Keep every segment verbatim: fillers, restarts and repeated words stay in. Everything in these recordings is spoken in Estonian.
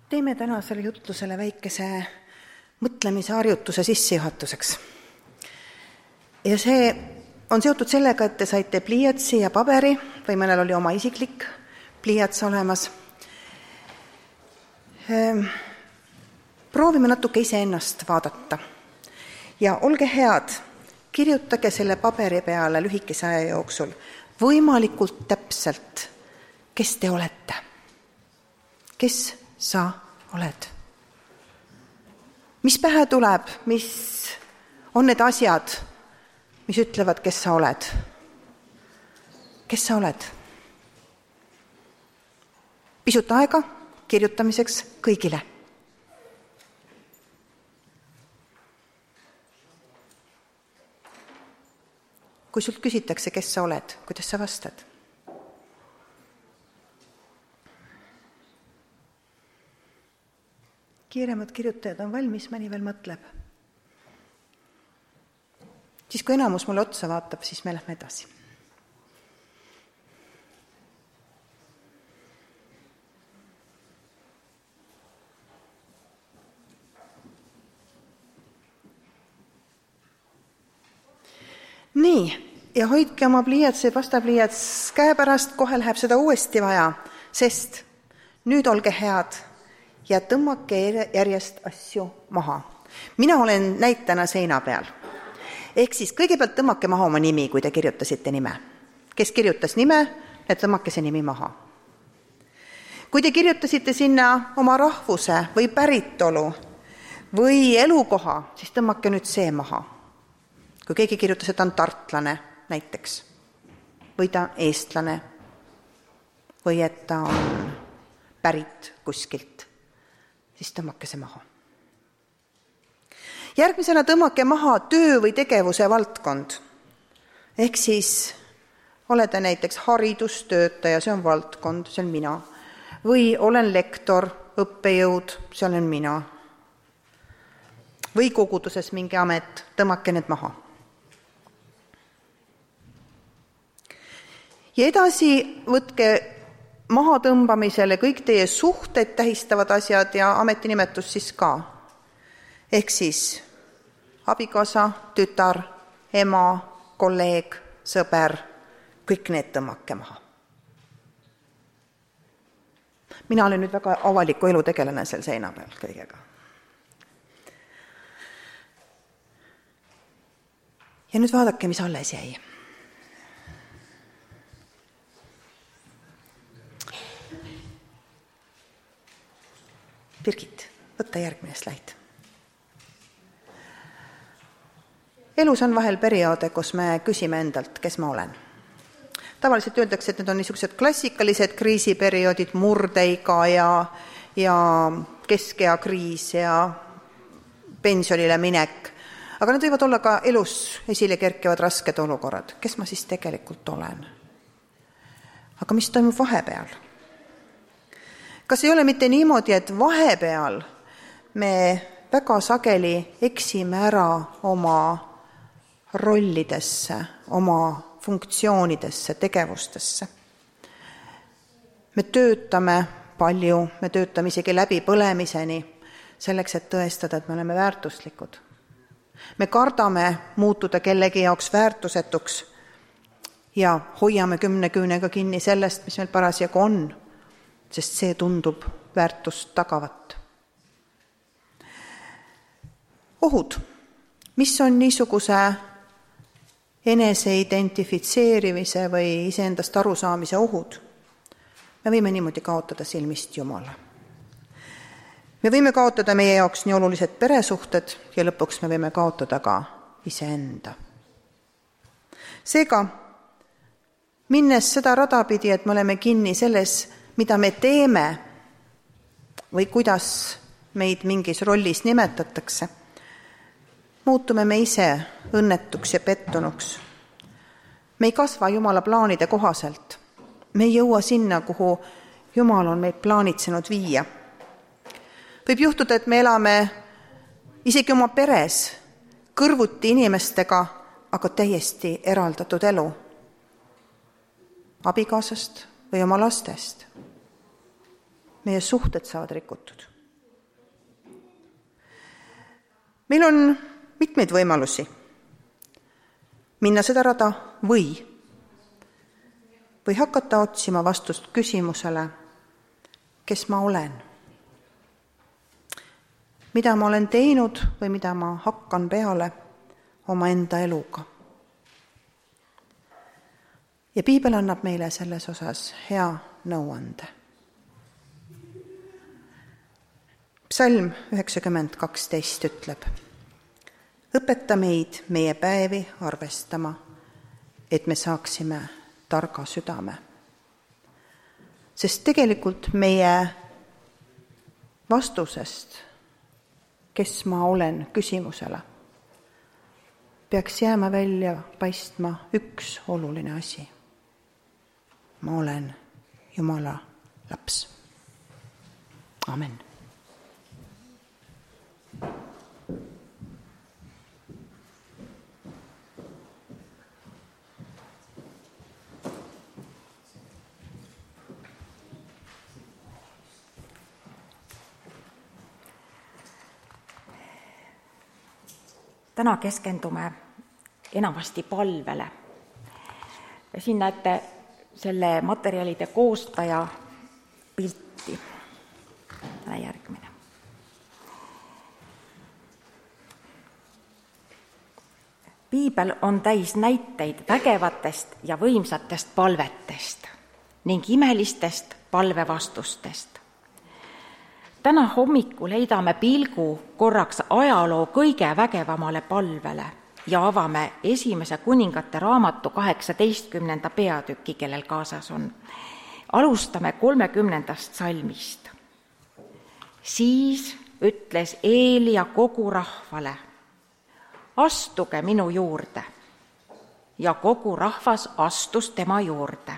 Teeme tänasele jutlusele väikese mõtlemise harjutuse sissejuhatuseks. Ja see on seotud sellega, et te saite pliiatsi ja paberi või mõnel oli oma isiklik pliiats olemas. Proovime natuke iseennast vaadata. Ja olge head, kirjutage selle paberi peale lühikese aja jooksul võimalikult täpselt, kes te olete. Kes sa oled? Mis pähe tuleb, mis on need asjad, mis ütlevad, kes sa oled? Kes sa oled? Pisut aega kirjutamiseks kõigile. Kui sult küsitakse, kes sa oled, kuidas sa vastad? Kiiremad kirjutajad on valmis, mõni veel mõtleb. Siis kui enamus mulle otsa vaatab, siis me lähme edasi. Nii, ja hoidke oma pliiats ja pastapliiats käe pärast, kohe läheb seda uuesti vaja, sest nüüd olge head ja tõmmake järjest asju maha. Mina olen näitena seina peal. Ehk siis kõigepealt tõmmake maha oma nimi, kui te kirjutasite nime. Kes kirjutas nime, et tõmmake see nimi maha. Kui te kirjutasite sinna oma rahvuse või päritolu või elukoha, siis tõmmake nüüd see maha. Kui keegi kirjutas, et ta on tartlane näiteks, või ta on eestlane, või et ta on pärit kuskilt, siis tõmmake see maha. Järgmisena tõmmake maha töö või tegevuse valdkond. Ehk siis olete näiteks haridustöötaja, see on valdkond, see on mina. Või olen lektor, õppejõud, see olen mina. Või koguduses mingi amet, tõmmake need maha. Ja edasi võtke maha tõmbamisele kõik teie suhted tähistavad asjad ja ametinimetus siis ka. Ehk siis abikaasa, tütar, ema, kolleeg, sõber, kõik need tõmmake maha. Mina olen nüüd väga avaliku elu tegelane seal seina peal kõigega. Ja nüüd vaadake, mis alles jäi. Birgit, võtta järgmine slaid. Elus on vahel perioode, kus me küsime endalt, kes ma olen. Tavaliselt öeldakse, et need on niisugused klassikalised kriisiperioodid, murdeiga ja, ja keskea kriis ja pensionile minek. Aga need võivad olla ka elus esile kerkivad rasked olukorrad. Kes ma siis tegelikult olen? Aga mis toimub vahepeal? Kas ei ole mitte niimoodi, et vahepeal me väga sageli eksime ära oma rollidesse, oma funktsioonidesse, tegevustesse? Me töötame palju, me töötame isegi läbi põlemiseni, selleks, et tõestada, et me oleme väärtuslikud. Me kardame muutuda kellegi jaoks väärtusetuks ja hoiame kümne küünega kinni sellest, mis meil parasjagu on, sest see tundub väärtust tagavat. Ohud. Mis on niisuguse enese identifitseerimise või iseendast arusaamise ohud? Me võime niimoodi kaotada silmist Jumala. Me võime kaotada meie jaoks nii olulised peresuhted ja lõpuks me võime kaotada ka iseenda. Seega, minnes seda rada pidi, et me oleme kinni selles, mida me teeme või kuidas meid mingis rollis nimetatakse, muutume me ise õnnetuks ja pettunuks. Me ei kasva Jumala plaanide kohaselt. Me ei jõua sinna, kuhu Jumal on meid plaanitsenud viia. Võib juhtuda, et me elame isegi oma peres kõrvuti inimestega, aga täiesti eraldatud elu. Abikaasast või oma lastest. Meie suhted saavad rikutud. Meil on mitmeid võimalusi minna seda rada või, või hakata otsima vastust küsimusele, kes ma olen, mida ma olen teinud või mida ma hakkan peale omaenda eluga. Ja piibel annab meile selles osas hea nõuande. Psalm üheksakümmend kaksteist ütleb: õpeta meid meie päevi arvestama, et me saaksime targa südame. Sest tegelikult meie vastusest, kes ma olen küsimusele, peaks jääma välja paistma üks oluline asi. Ma olen Jumala laps. Amen. Täna keskendume enamasti palvele. Ja siin näete selle materjalide koostaja pilti. Täna järgmine. Piibel on täis näiteid vägevatest ja võimsatest palvetest ning imelistest palvevastustest. Täna hommikul heidame pilgu korraks ajaloo kõige vägevamale palvele ja avame esimese kuningate raamatu kaheksateistkümnenda peatüki, kellel kaasas on. Alustame kolmekümnendast salmist. Siis ütles Eelia kogu rahvale: astuge minu juurde. Ja kogu rahvas astus tema juurde.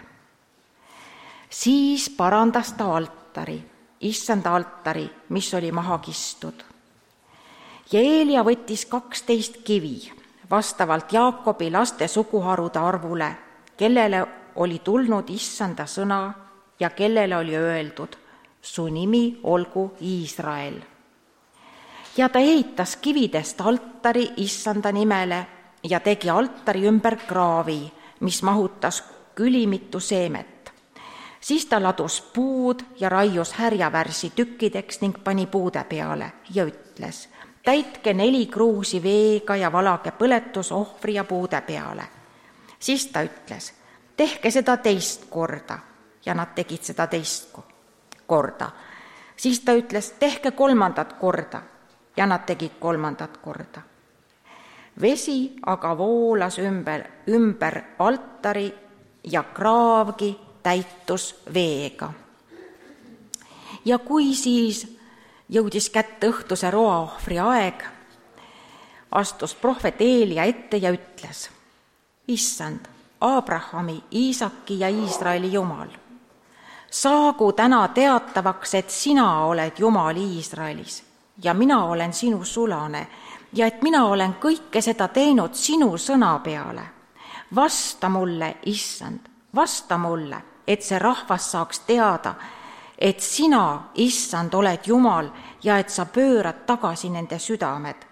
Siis parandas ta altari, issanda altari, mis oli maha kistud. Ja Eelia võttis kaksteist kivi vastavalt Jaakobi laste suguharude arvule, kellele oli tulnud issanda sõna ja kellele oli öeldud: su nimi olgu Iisrael. Ja ta ehitas kividest altari issanda nimele ja tegi altari ümber kraavi, mis mahutas külimitu seemet. Siis ta ladus puud ja raius härjavärsi tükkideks ning pani puude peale ja ütles: täitke neli kruusi veega ja valage põletusohvri ja puude peale. Siis ta ütles: tehke seda teist korda, ja nad tegid seda teist korda. Siis ta ütles: tehke kolmandat korda, ja nad tegid kolmandat korda. Vesi aga voolas ümber, ümber altari ja kraavgi täitus veega. Ja kui siis jõudis kätte õhtuse roaohvri aeg, astus prohvet Eelia ette ja ütles: issand, Abrahami, Iisaki ja Iisraeli Jumal, saagu täna teatavaks, et sina oled Jumal Iisraelis ja mina olen sinu sulane ja et mina olen kõike seda teinud sinu sõna peale. Vasta mulle, issand, vasta mulle, et see rahvas saaks teada, et sina, issand, oled Jumal ja et sa pöörad tagasi nende südamed.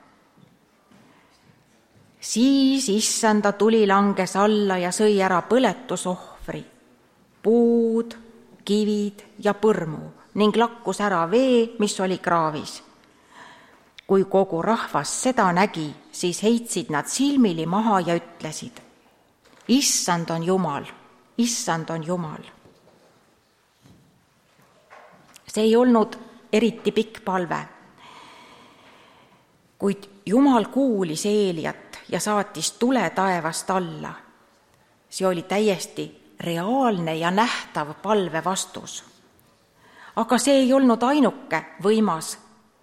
Siis issanda tuli langes alla ja sõi ära põletusohvri, puud, kivid ja põrmu ning lakkus ära vee, mis oli kraavis. Kui kogu rahvas seda nägi, siis heitsid nad silmili maha ja ütlesid: issand on Jumal, issand on Jumal. See ei olnud eriti pikk palve, kuid Jumal kuulis Eeliat ja saatis tule taevast alla. See oli täiesti reaalne ja nähtav palve vastus. Aga see ei olnud ainuke võimas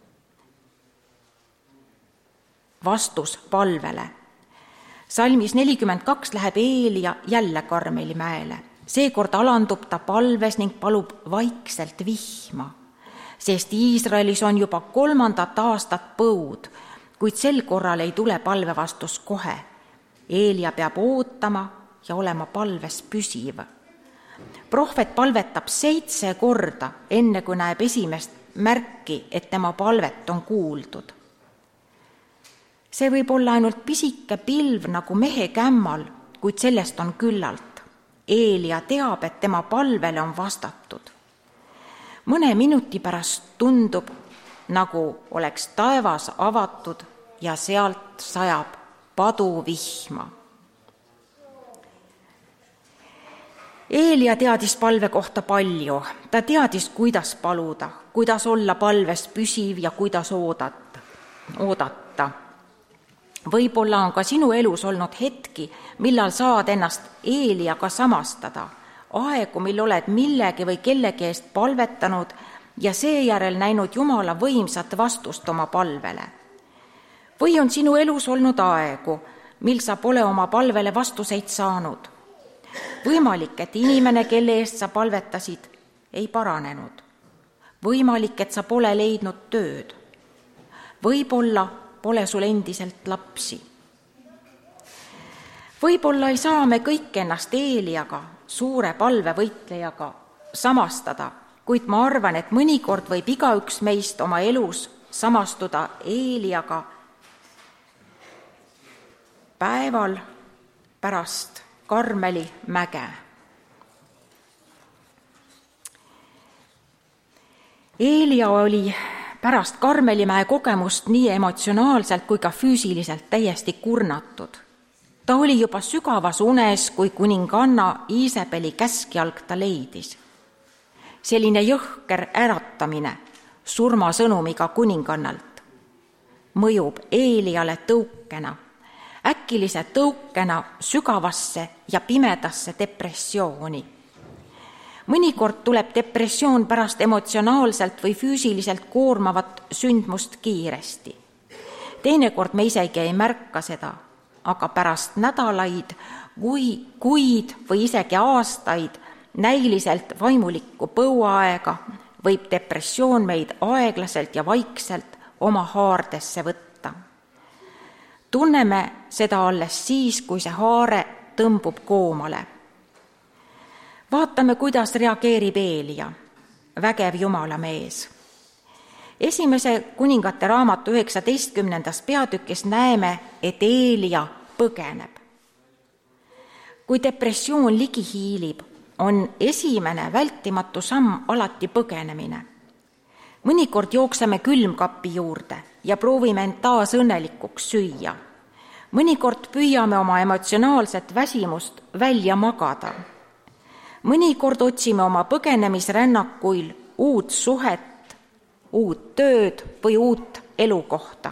vastus palvele. Salmis nelikümmend kaks läheb Eelia jälle Karmeli mäele. Seekord alandub ta palves ning palub vaikselt vihma, sest Iisraelis on juba kolmandat aastat põud, kuid sel korral ei tule palve vastus kohe. Eelia peab ootama ja olema palves püsiv. Prohvet palvetab seitse korda, enne kui näeb esimest märki, et tema palvet on kuuldud. See võib olla ainult pisike pilv nagu mehe kämmal, kuid sellest on küllalt. Eelia teab, et tema palvele on vastatud. Mõne minuti pärast tundub, nagu oleks taevas avatud ja sealt sajab paduvihma. Eelia teadis palve kohta palju. Ta teadis, kuidas paluda, kuidas olla palves püsiv ja kuidas oodata. oodata. Võib-olla on ka sinu elus olnud hetki, millal saad ennast Eeliaga samastada, aegu, mil oled millegi või kellegi eest palvetanud ja seejärel näinud Jumala võimsat vastust oma palvele. Või on sinu elus olnud aegu, mil sa pole oma palvele vastuseid saanud. Võimalik, et inimene, kelle eest sa palvetasid, ei paranenud. Võimalik, et sa pole leidnud tööd. Võib-olla pole sul endiselt lapsi. Võib-olla ei saa me kõik ennast Eeliaga, suure palvevõitlejaga, samastada, kuid ma arvan, et mõnikord võib igaüks meist oma elus samastuda Eeliaga päeval pärast Karmeli mäge. Eelia oli pärast Karmelimäe kogemust nii emotsionaalselt kui ka füüsiliselt täiesti kurnatud. Ta oli juba sügavas unes, kui kuninganna Iisabeli käskjalg ta leidis. Selline jõhker äratamine surmasõnumiga kuningannalt mõjub Eeliale tõukena, äkilise tõukena sügavasse ja pimedasse depressiooni. Mõnikord tuleb depressioon pärast emotsionaalselt või füüsiliselt koormavat sündmust kiiresti. Teinekord me isegi ei märka seda, aga pärast nädalaid, kui, kuid või isegi aastaid näiliselt vaimulikku põuaega võib depressioon meid aeglaselt ja vaikselt oma haardesse võtta. Tunneme seda alles siis, kui see haare tõmbub koomale. Vaatame, kuidas reageerib Eelia, vägev Jumala mees. Esimese kuningate raamatu üheksateistkümnendas peatükis näeme, et Eelia põgeneb. Kui depressioon ligi hiilib, on esimene vältimatu samm alati põgenemine. Mõnikord jookseme külmkapi juurde ja proovime end taas õnnelikuks süüa. Mõnikord püüame oma emotsionaalset väsimust välja magada. Mõnikord otsime oma põgenemisrännakuil uut suhet, uut tööd või uut elukohta.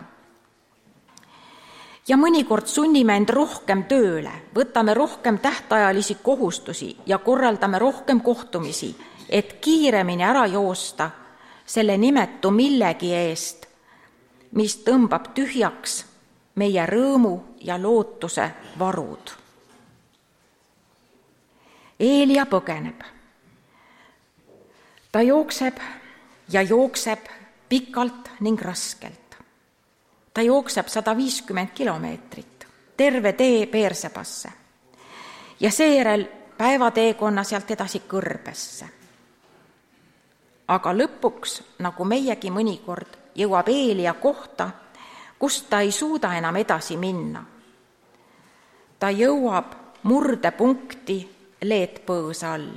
Ja mõnikord sunnime end rohkem tööle, võtame rohkem tähtajalisi kohustusi ja korraldame rohkem kohtumisi, et kiiremini ära joosta selle nimetu millegi eest, mis tõmbab tühjaks meie rõõmu ja lootuse varud. Eelia põgeneb. Ta jookseb ja jookseb pikalt ning raskelt. Ta jookseb sada viiskümmend kilomeetrit, terve tee Beersebasse ja seejärel päevateekonna sealt edasi Kõrbesse. Aga lõpuks, nagu meiegi mõnikord, jõuab Eelia kohta, kust ta ei suuda enam edasi minna. Ta jõuab murdepunkti leetpõõsa all.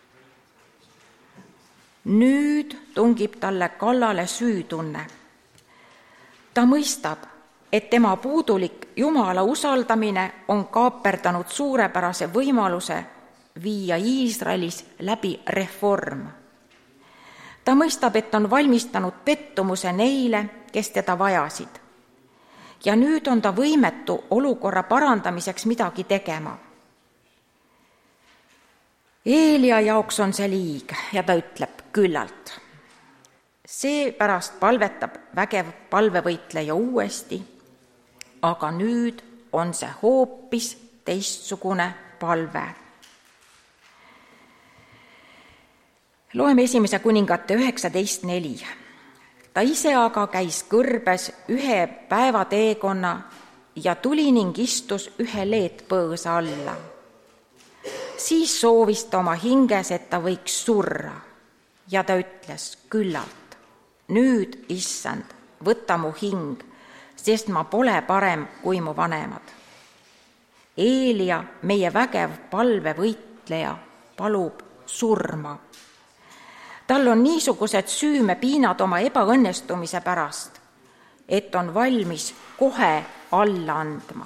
Nüüd tungib talle kallale süütunne. Ta mõistab, et tema puudulik Jumala usaldamine on kaaperdanud suurepärase võimaluse viia Iisraelis läbi reform. Ta mõistab, et on valmistanud pettumuse neile, kes teda vajasid. Ja nüüd on ta võimetu olukorra parandamiseks midagi tegema. Eelia jaoks on see liig ja ta ütleb küllalt. Seepärast palvetab vägev palvevõitleja uuesti, aga nüüd on see hoopis teistsugune palve. Loeme esimese kuningate üheksateist neli. Ta ise aga käis Kõrbes ühe päeva teekonna ja tuli ning istus ühe leetpõõsa alla. Siis soovis ta oma hinges, et ta võiks surra ja ta ütles küllalt. Nüüd, issand, võta mu hing, sest ma pole parem kui mu vanemad. Eelia, meie vägev palvevõitleja, palub surma. Tal on niisugused süümepiinad oma ebaõnnestumise pärast, et on valmis kohe alla andma.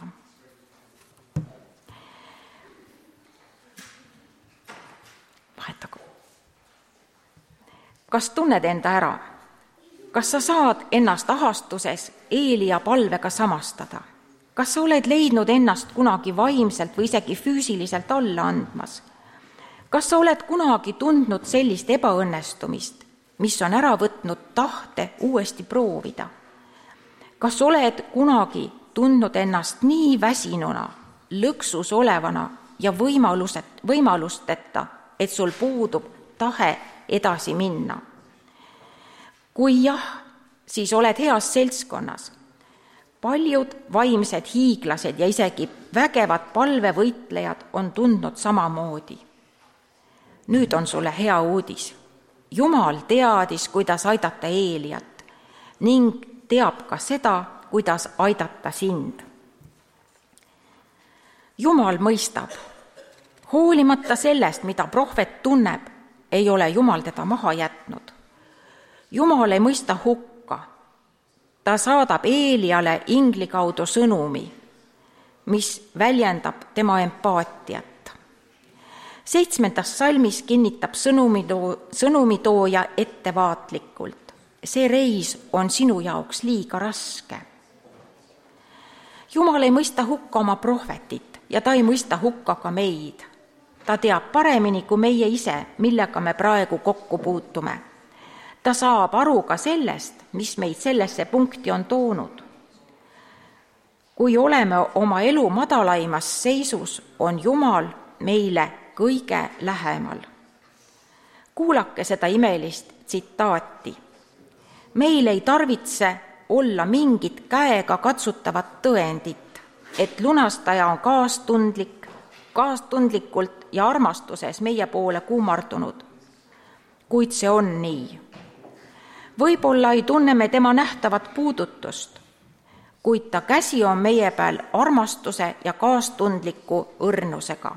Vahetagu. Kas tunned enda ära? Kas sa saad ennast ahastuses Eelia palvega samastada? Kas sa oled leidnud ennast kunagi vaimselt või isegi füüsiliselt alla andmas? Kas sa oled kunagi tundnud sellist ebaõnnestumist, mis on ära võtnud tahte uuesti proovida? Kas oled kunagi tundnud ennast nii väsinuna, lõksus olevana ja võimaluset, võimalusteta, et sul puudub tahe edasi minna? Kui jah, siis oled heas seltskonnas. Paljud vaimsed hiiglased ja isegi vägevad palvevõitlejad on tundnud samamoodi. Nüüd on sulle hea uudis. Jumal teadis, kuidas aidata Eeliat ning teab ka seda, kuidas aidata sind. Jumal mõistab. Hoolimata sellest, mida prohvet tunneb, ei ole Jumal teda maha jätnud. Jumal ei mõista hukka. Ta saadab Eeliale ingli kaudu sõnumi, mis väljendab tema empaatiat. Seitsmendas salmis kinnitab sõnumitoo, sõnumitooja ettevaatlikult. See reis on sinu jaoks liiga raske. Jumal ei mõista hukka oma prohvetit ja ta ei mõista hukka ka meid. Ta teab paremini kui meie ise, millega me praegu kokku puutume. Ta saab aru ka sellest, mis meid sellesse punkti on toonud. Kui oleme oma elu madalaimas seisus, on Jumal meile kõige lähemal. Kuulake seda imelist tsitaati. Meil ei tarvitse olla mingit käega katsutavat tõendit, et lunastaja on kaastundlik, kaastundlikult ja armastuses meie poole kuumardunud. Kuid see on nii. Võib-olla ei tunne me tema nähtavat puudutust, kuid ta käsi on meie peal armastuse ja kaastundliku õrnusega.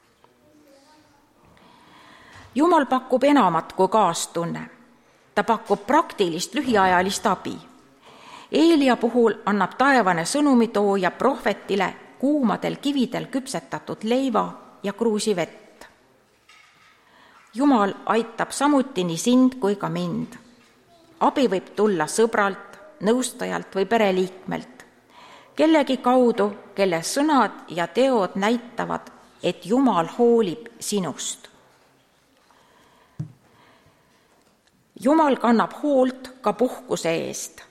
Jumal pakub enamat kui kaastunne. Ta pakub praktilist lühiajalist abi. Eelia puhul annab taevane sõnumitooja prohvetile kuumadel kividel küpsetatud leiva ja kruusi vett. Jumal aitab samuti nii sind kui ka mind. Abi võib tulla sõbralt, nõustajalt või pereliikmelt, kellegi kaudu, kelle sõnad ja teod näitavad, et Jumal hoolib sinust. Jumal kannab hoolt ka puhkuse eest.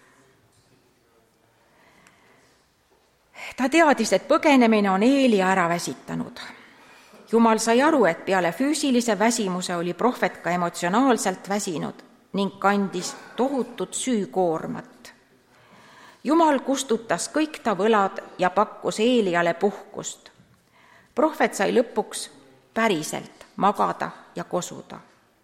Ta teadis, et põgenemine on Eelia ära väsitanud. Jumal sai aru, et peale füüsilise väsimuse oli prohvet ka emotsionaalselt väsinud ning kandis tohutut süükoormat. Jumal kustutas kõik ta võlad ja pakkus Eeliale puhkust. Prohvet sai lõpuks päriselt magada ja kosuda.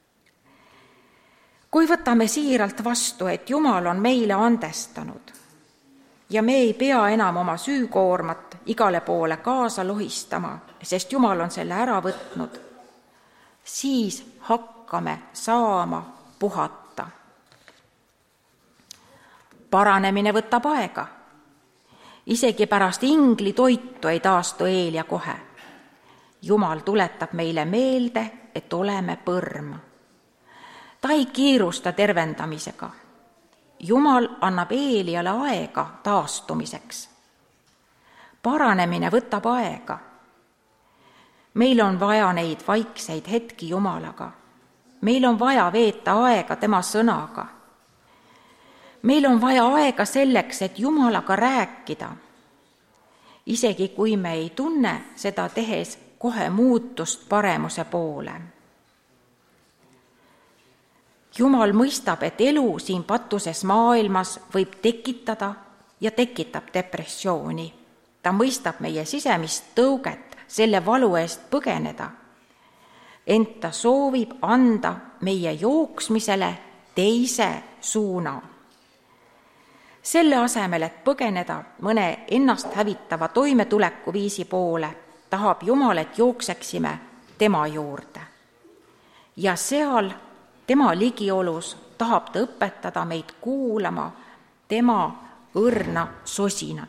Kui võtame siiralt vastu, et Jumal on meile andestanud ja me ei pea enam oma süükoormat igale poole kaasa lohistama, sest Jumal on selle ära võtnud, siis hakkame saama puhata. Paranemine võtab aega. Isegi pärast ingli toitu ei taastu Eelia kohe. Jumal tuletab meile meelde, et oleme põrm. Ta ei kiirusta tervendamisega. Jumal annab Eeliale aega taastumiseks. Paranemine võtab aega. Meil on vaja neid vaikseid hetki Jumalaga. Meil on vaja veeta aega tema sõnaga. Meil on vaja aega selleks, et Jumalaga rääkida. Isegi kui me ei tunne seda tehes kohe muutust paremuse poole. Jumal mõistab, et elu siin patuses maailmas võib tekitada ja tekitab depressiooni. Ta mõistab meie sisemist tõuget selle valu eest põgeneda. Ent ta soovib anda meie jooksmisele teise suuna. Selle asemel, et põgeneda mõne ennast hävitava toimetuleku viisi poole, tahab Jumal, et jookseksime tema juurde. Ja seal tema ligiolus tahab ta õpetada meid kuulama tema õrna sosinat.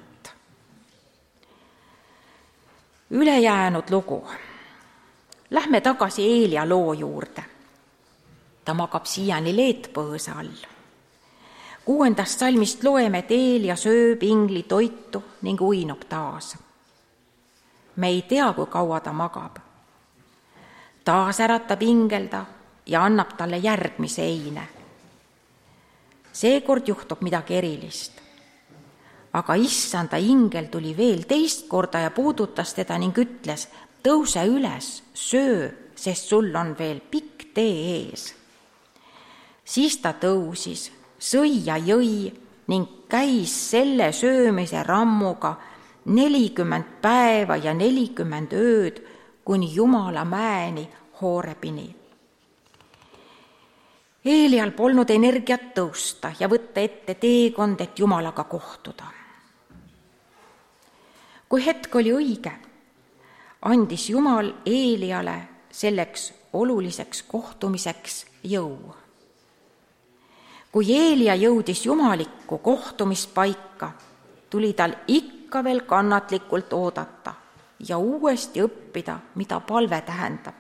Ülejäänud lugu. Lähme tagasi Eelia loo juurde. Ta magab siiani leetpõõsa all. Kuuendast salmist loeme, et Eelia sööb ingli toitu ning uinub taas. Me ei tea, kui kaua ta magab. Taas äratab ingelda ja annab talle järgmise eine. Seekord juhtub midagi erilist. Aga issanda ingel tuli veel teist korda ja puudutas teda ning ütles, tõuse üles, söö, sest sul on veel pikk tee ees. Siis ta tõusis, sõi ja jõi ning käis selle söömise rammuga nelikümmend päeva ja nelikümmend ööd kuni Jumala mäeni Hoorebini. Eelial polnud energiat tõusta ja võtta ette teekond, et Jumalaga kohtuda. Kui hetk oli õige, andis Jumal Eeliale selleks oluliseks kohtumiseks jõu. Kui Eelia jõudis jumalikku kohtumispaika, tuli tal ikka veel kannatlikult oodata ja uuesti õppida, mida palve tähendab.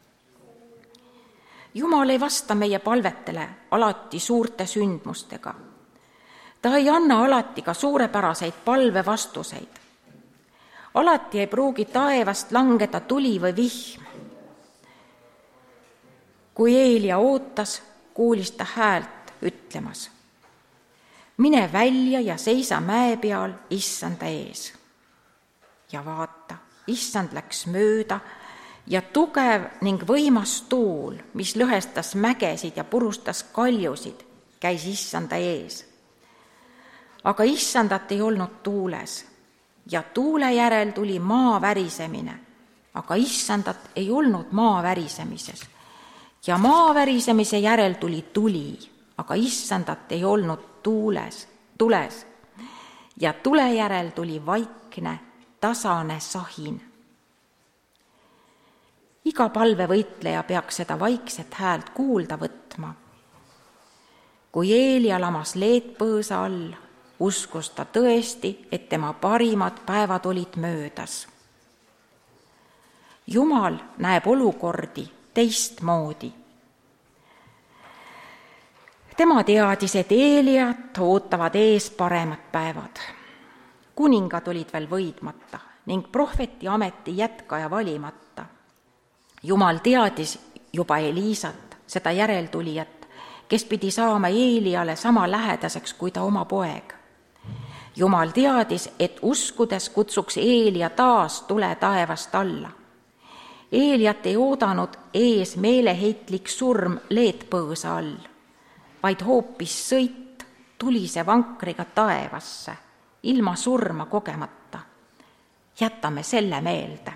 Jumal ei vasta meie palvetele alati suurte sündmustega. Ta ei anna alati ka suurepäraseid palvevastuseid. Alati ei pruugi taevast langeda tuli või vihm. Kui Eelia ootas, kuulis ta häält ütlemas, mine välja ja seisa mäe peal issanda ees. Ja vaata, issand läks mööda ja tugev ning võimas tuul, mis lõhestas mägesid ja purustas kaljusid, käis issanda ees. Aga issandat ei olnud tuules ja tuule järel tuli maa värisemine, aga issandat ei olnud maa värisemises. Ja maa värisemise järel tuli tuli, aga issandat ei olnud tuules, tules. Ja tule järel tuli vaikne, tasane sahin. Iga palvevõitleja peaks seda vaikset häält kuulda võtma. Kui Eelia lamas leetpõõsa all, uskus ta tõesti, et tema parimad päevad olid möödas. Jumal näeb olukordi teistmoodi. Tema teadis, et Eeliat ootavad ees paremad päevad. Kuningad olid veel võidmata ning prohveti ameti jätkaja valimata. Jumal teadis juba Eliisat, seda järeltulijat, kes pidi saama Eeliale sama lähedaseks kui ta oma poeg. Jumal teadis, et uskudes kutsuks Eelia taas tule taevast alla. Eeliat ei oodanud ees meeleheitlik surm leetpõõsa all, vaid hoopis sõit tulise vankriga taevasse, ilma surma kogemata. Jätame selle meelde.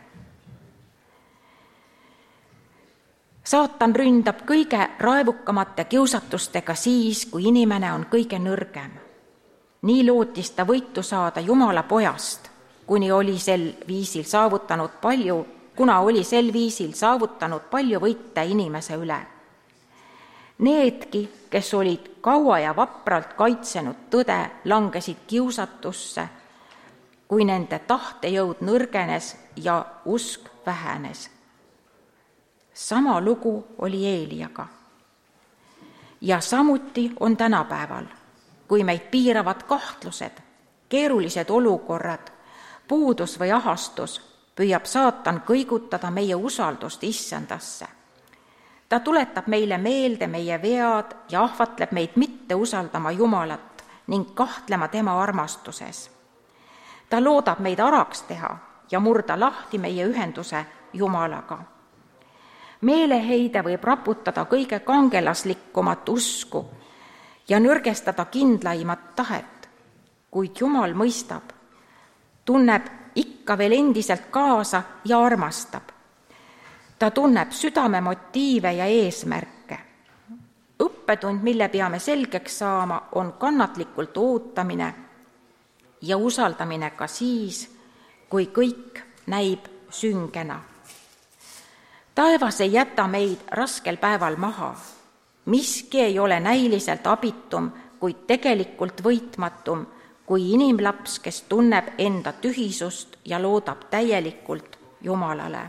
Saatan ründab kõige raevukamate kiusatustega siis, kui inimene on kõige nõrgem. Nii lootis ta võitu saada Jumala pojast, kuni oli sel viisil saavutanud palju, kuna oli sel viisil saavutanud palju võite inimese üle. Needki, kes olid kaua ja vapralt kaitsenud tõde, langesid kiusatusse, kui nende tahtejõud nõrgenes ja usk vähenes. Sama lugu oli Eeliaga. Ja samuti on tänapäeval, kui meid piiravad kahtlused, keerulised olukorrad, puudus või ahastus, püüab saatan kõigutada meie usaldust issandasse. Ta tuletab meile meelde meie vead ja ahvatleb meid mitte usaldama Jumalat ning kahtlema tema armastuses. Ta loodab meid araks teha ja murda lahti meie ühenduse Jumalaga. Meeleheide võib raputada kõige kangelaslikumat usku ja nõrgestada kindlaimat tahet, kuid Jumal mõistab, tunneb ikka veel endiselt kaasa ja armastab. Ta tunneb südame motiive ja eesmärke. õppetund, mille peame selgeks saama, on kannatlikult ootamine ja usaldamine ka siis, kui kõik näib süngena. Taevas ei jäta meid raskel päeval maha. Miski ei ole näiliselt abitum, kuid tegelikult võitmatum kui inimlaps, kes tunneb enda tühisust ja loodab täielikult Jumalale.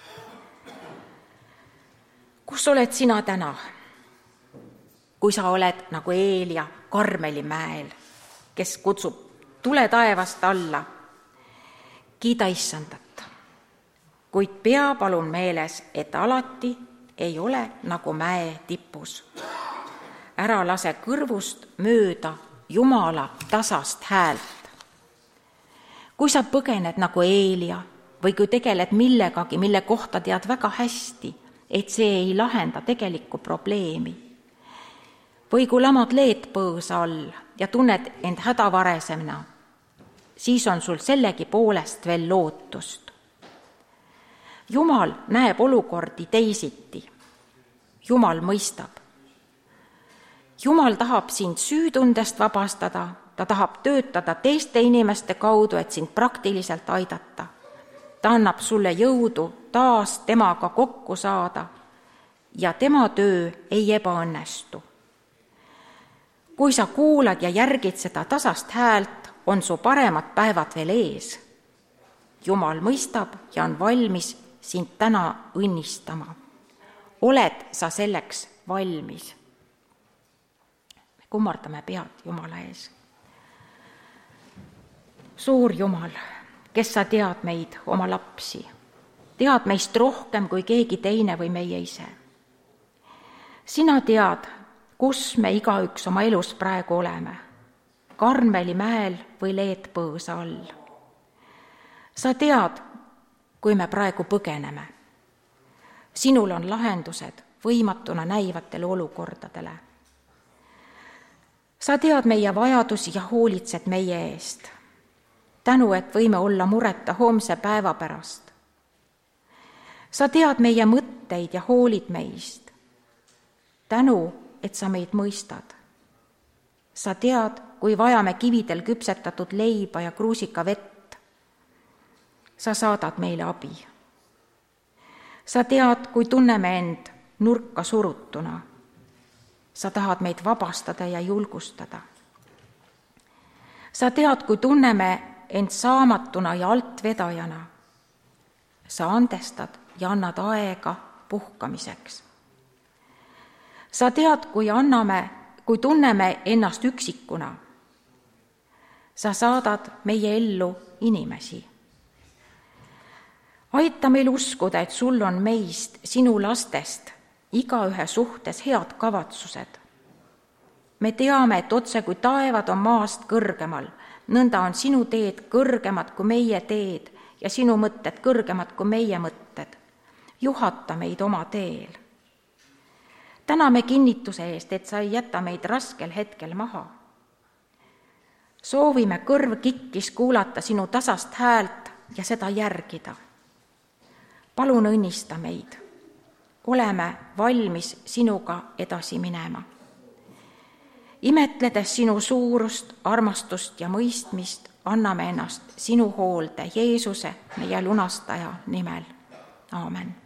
Kus oled sina täna? Kui sa oled nagu Eelia Karmeli mäel, kes kutsub tule taevast alla, kiida Issandat. Kuid pea palun meeles, et alati ei ole nagu mäe tipus. Ära lase kõrvust mööda Jumala tasast häält. Kui sa põgened nagu Eelia või kui tegeled millegagi, mille kohta tead väga hästi, et see ei lahenda tegelikku probleemi, või kui lamad leedpõõsa all ja tunned end hädavaresemna, siis on sul sellegi poolest veel lootust. Jumal näeb olukordi teisiti. Jumal mõistab. Jumal tahab sind süütundest vabastada, ta tahab töötada teiste inimeste kaudu, et sind praktiliselt aidata. Ta annab sulle jõudu taas temaga kokku saada ja tema töö ei ebaõnnestu. Kui sa kuulad ja järgid seda tasast häält, on su paremad päevad veel ees. Jumal mõistab ja on valmis sind täna õnnistama. Oled sa selleks valmis? Me kummardame pead Jumala ees. Suur Jumal, kes sa tead meid, oma lapsi, tead meist rohkem kui keegi teine või meie ise. Sina tead, kus me igaüks oma elus praegu oleme, Karmeli mäel või leedpõõsa all. Sa tead, kui me praegu põgeneme. Sinul on lahendused võimatuna näivatele olukordadele. Sa tead meie vajadusi ja hoolitsed meie eest. Tänu, et võime olla mureta homse päeva pärast. Sa tead meie mõtteid ja hoolid meist. Tänu, et sa meid mõistad. Sa tead, kui vajame kividel küpsetatud leiba ja kruusika vett. Sa saadad meile abi. Sa tead, kui tunneme end nurka surutuna. Sa tahad meid vabastada ja julgustada. Sa tead, kui tunneme end saamatuna ja altvedajana. Sa andestad ja annad aega puhkamiseks. Sa tead, kui anname, kui tunneme ennast üksikuna. Sa saadad meie ellu inimesi. Aita meil uskuda, et sul on meist, sinu lastest, igaühe suhtes head kavatsused. Me teame, et otse kui taevad on maast kõrgemal, nõnda on sinu teed kõrgemad kui meie teed ja sinu mõtted kõrgemad kui meie mõtted. Juhata meid oma teel. Täname kinnituse eest, et sa ei jäta meid raskel hetkel maha. Soovime kõrv kikkis kuulata sinu tasast häält ja seda järgida. Palun õnnista meid. Oleme valmis sinuga edasi minema. Imetledes sinu suurust, armastust ja mõistmist, anname ennast sinu hoolde Jeesuse, meie lunastaja nimel. Aamen.